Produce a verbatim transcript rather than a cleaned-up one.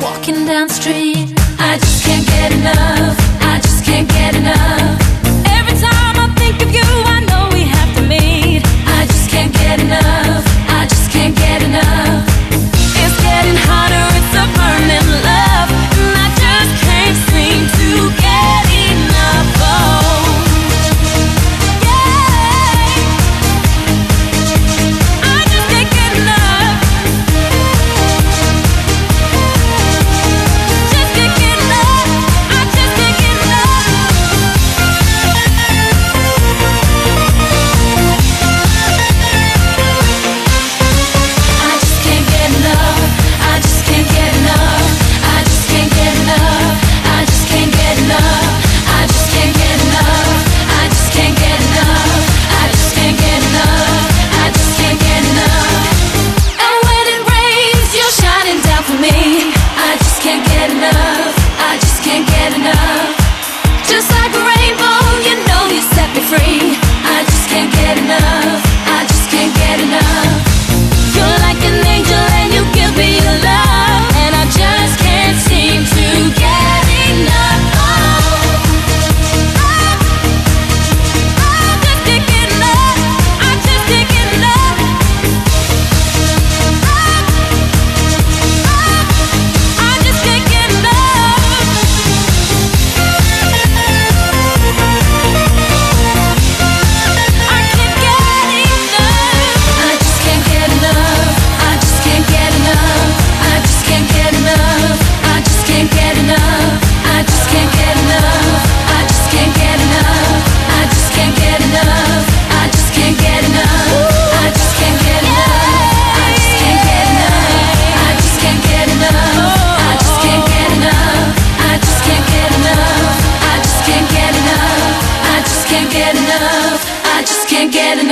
walking down the street. I just can't get enough, I just can't get enough. Every time I think of you, I know we have to meet. I just can't get enough, I just can't get enough. It's getting hotter, it's a burning love, and I just can't seem to get enough. Oh, yeah, I just can't get enough. Just can't get enough, I just can't get enough. I just can't get enough, I just can't get enough. I just can't get enough, I just can't get enough. I just can't get enough, I just can't get enough. I just can't get enough, I just can't get enough. And when it rains, you're shining down for me. I just can't get enough, I just can't get enough. Just like a rainbow, you know you set me free. I just can't get enough, I just can't get enough. You're like an angel and you give me your love, and I just can't seem to get enough. Oh, oh, I just can't get enough, I just can't get enough. Oh, oh, I just can't get enough. I can't get enough. I just can't get enough, I just can't get enough. I just can't get enough, I just can't get enough. I just can't get enough, I just can't get enough. I just can't get enough, I just can't get enough. I just can't get enough, I just can't get enough. I just can't get enough, I just can't get enough. I just can't get enough, I just can't get enough. I just can't get enough, I just can't get enough.